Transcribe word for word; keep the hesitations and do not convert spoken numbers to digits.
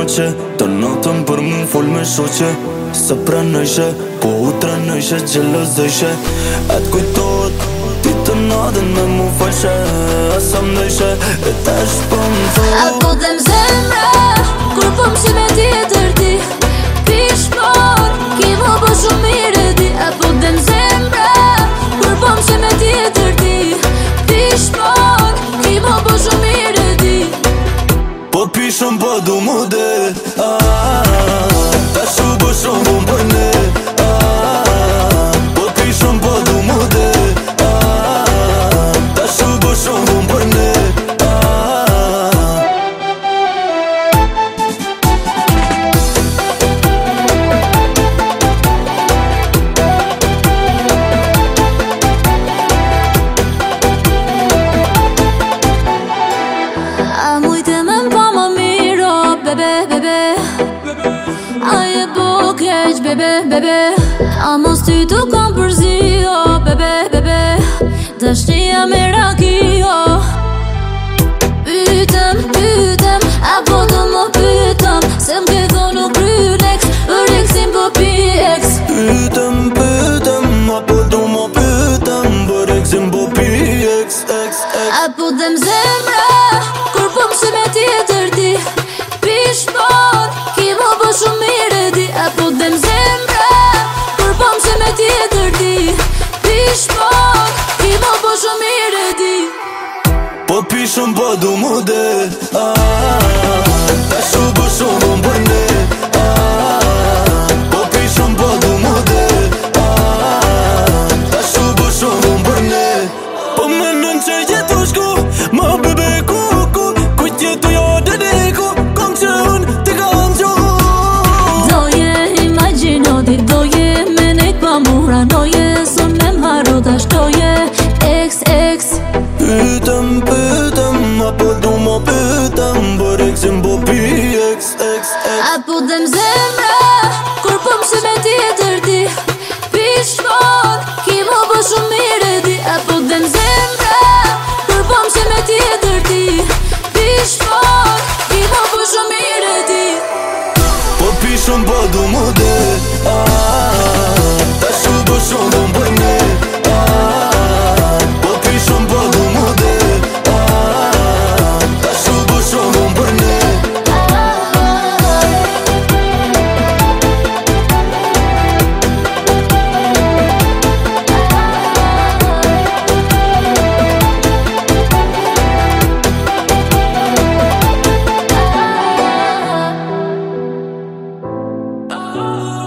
noqe të natën për mu fol me shoqe. Se pranojshe, po u trenojshe, gjelozojshe. Atë kujtot, ti të natën me mu falshe. Asa mdojshe, e tash po më thu. A po dhe m'zemra, kur po m'shi me tjetër ti. Pishmon, ki mu po shumë mirë di. A po dhe m'zemra, kur po m'shi me tjetër ti. Pishmon, ki mu po shumë mirë di. Po pishëm po du mu de, ta shu po shumë bun për ne. Po pishëm po du mu de, ta shu po shumë bun për ne. A mujte me m'pa më miro, bebe, bebe. A je po keq, bebe, bebe. A mos ty tu kam përzio, bebe, bebe. Dashnia me rakio. Pytem, pytem, apo do më pytem. Se m'ke dhonu krynex, për eksim po pi eks. Pytem, pytem, apo du më pytem. Për eksim po pi eks, eks, eks. Apo dhe m'zemra, kur po m'shi me tjetër ti. Pishmon, ki mu po shumë mirë di. Apo dhe m'zemra, kur po m'shi me tjetër ti. Pishmon, ki mu po shumë mirë di. Po pishëm po du mu de, ta shu po shumë bun për ne. Po pishëm po du mu de, ta shu po shumë bun për ne. Po menën që jetu shku, ma bebe kuku. Kujt jetu jo dedeku, kom që unë ti kam gju. Doje imagino ti, doje me nejt pa mura. Doje son me maro ta shtoje, eks, eks. Pytem, pytem, apo du më pytem. Për eksim po pi eks, eks, eks. Apo dhe m'zemra, kur po m'shi me tjetër ti. Pishmon, ki mu po shumë mirë di. Apo dhe m'zemra, kur po m'shi me tjetër ti. Pishmon, ki mu po shumë mirë di. Po pishëm po du mu de, ta shu po shumë bun për ne. Po pishëm po du mu de, ta shu po shumë bun për ne. Ah